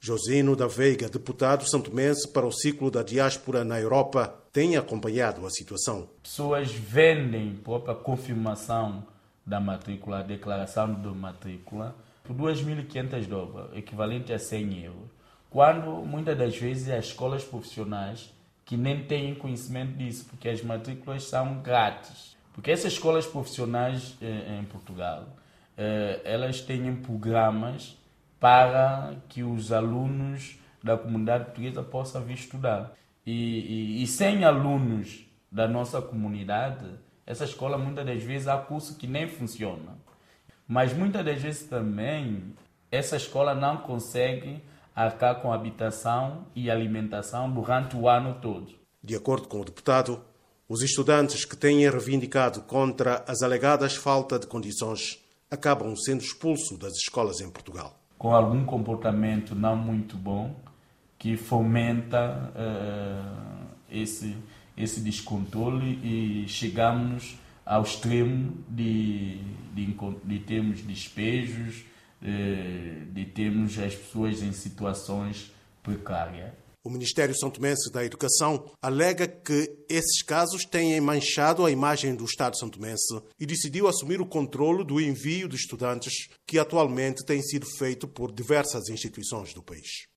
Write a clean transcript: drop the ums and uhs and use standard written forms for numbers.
Josino da Veiga, deputado santomense para o ciclo da diáspora na Europa, tem acompanhado a situação. Pessoas vendem a própria confirmação da matrícula, a declaração de matrícula, por $2.500, equivalente a 100 euros. Quando, muitas das vezes, as escolas profissionais que nem têm conhecimento disso, porque as matrículas são grátis. Porque essas escolas profissionais em Portugal, elas têm programas para que os alunos da comunidade portuguesa possam vir estudar. E sem alunos da nossa comunidade, essa escola muitas das vezes há curso que nem funciona. Mas muitas das vezes também essa escola não consegue arcar com habitação e alimentação durante o ano todo. De acordo com o deputado, os estudantes que têm reivindicado contra as alegadas falta de condições acabam sendo expulsos das escolas em Portugal. Com algum comportamento não muito bom, que fomenta esse descontrole e chegamos ao extremo de termos despejos, de termos as pessoas em situações precárias. O Ministério Santomense da Educação alega que esses casos têm manchado a imagem do Estado santomense e decidiu assumir o controle do envio de estudantes, que atualmente tem sido feito por diversas instituições do país.